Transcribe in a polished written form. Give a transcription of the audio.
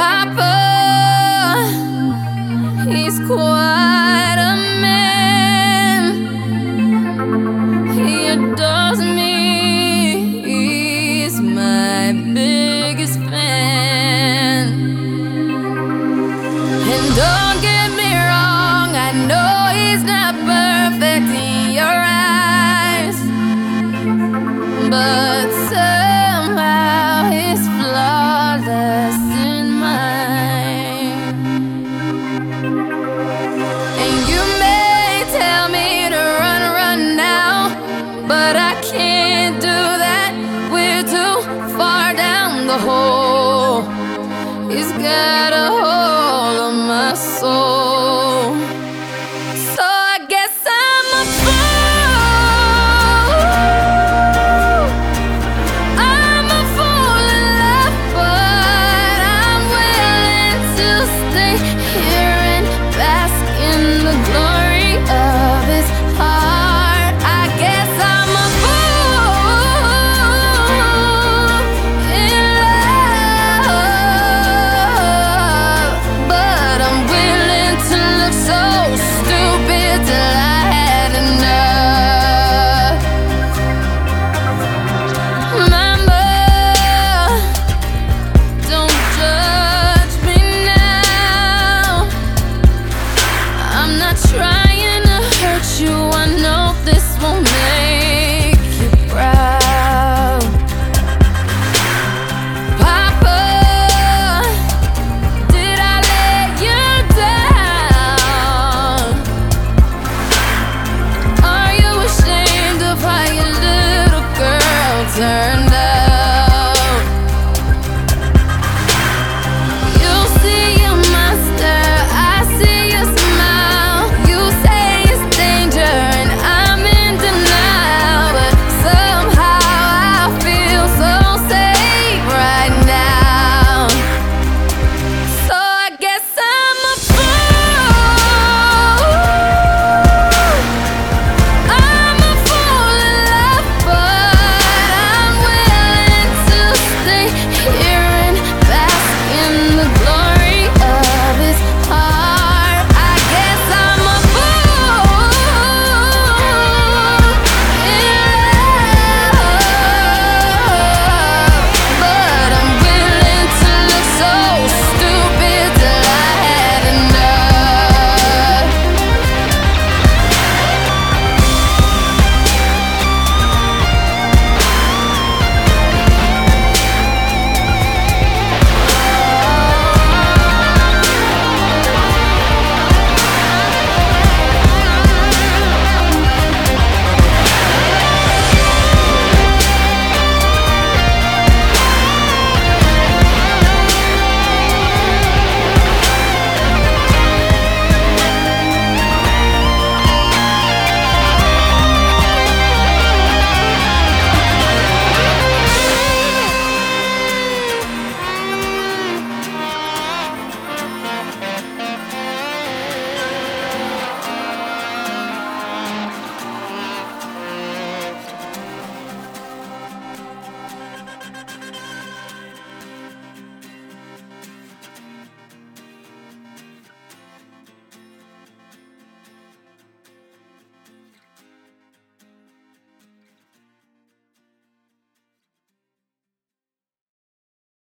Papa, he's quite a man. He adores me, he's my biggest fan. And don't get me wrong, I know he's not perfect in your eyes, but somehow he's flawless in mine. And you may tell me to run, run now, but I can't do that. We're too far down the hole. He's got a hole.